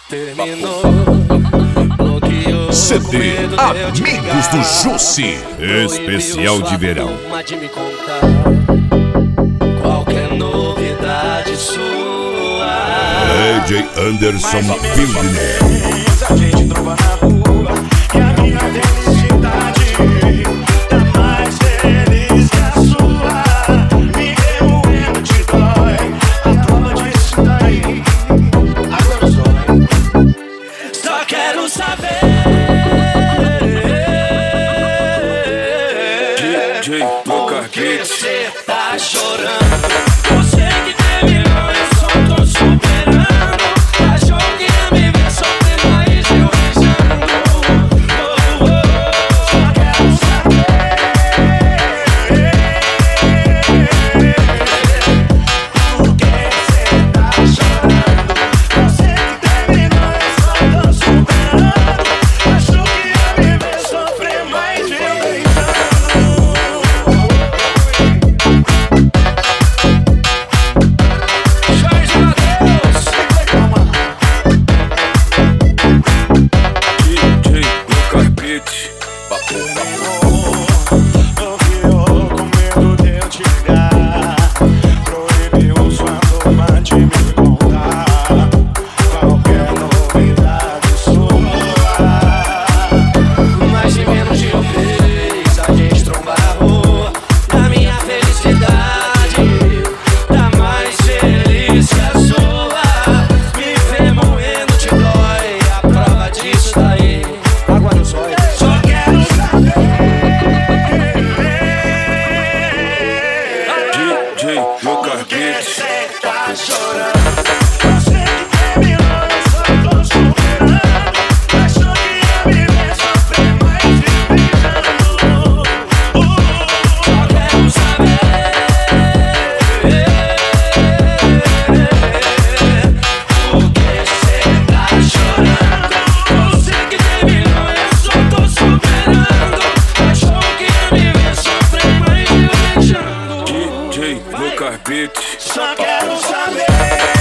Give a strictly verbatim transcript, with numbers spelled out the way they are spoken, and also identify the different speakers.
Speaker 1: Terminou, bloqueou.
Speaker 2: C D Amigos do Jussi, especial de verão.
Speaker 1: De me contar qualquer novidade sua.
Speaker 2: D J Anderson Fildner.
Speaker 3: A gente trova na rua e a minha felicidade tá mais feliz que a sua. Me remoendo te dói, a prova disso daí. Agora só, só quero saber.
Speaker 4: D J Boca Beat.
Speaker 1: Você tá chorando. Você que terminou, eu só tô superando. Achou que ia me ver sofrendo, mas eu beijando. Oh, oh, só quero saber. Por que você tá chorando? Você que terminou, eu só tô superando. Achou que ia me ver sofrer, mas eu beijando.
Speaker 3: Bloqueou com medo de eu te ligar. Proibiu sua turma de me contar qualquer novidade sua.
Speaker 1: Mais de menos de um mês a gente tromba na rua. A minha felicidade tá mais feliz que a sua. Me ver morrendo te dói, a prova disso daí. Água nos olhos.
Speaker 3: Só quero saber.
Speaker 4: D J Boca
Speaker 3: Por que
Speaker 4: Beat.
Speaker 3: você tá chorando? Você que terminou, eu só tô superando. Achou que ia me ver sofrer, mas me beijando.
Speaker 1: Só quero saber. Por que você tá chorando? Você que terminou, eu só tô superando. Achou que ia me ver sofrer, mas eu beijando.
Speaker 4: D J Boca Beat.
Speaker 3: Só quero saber.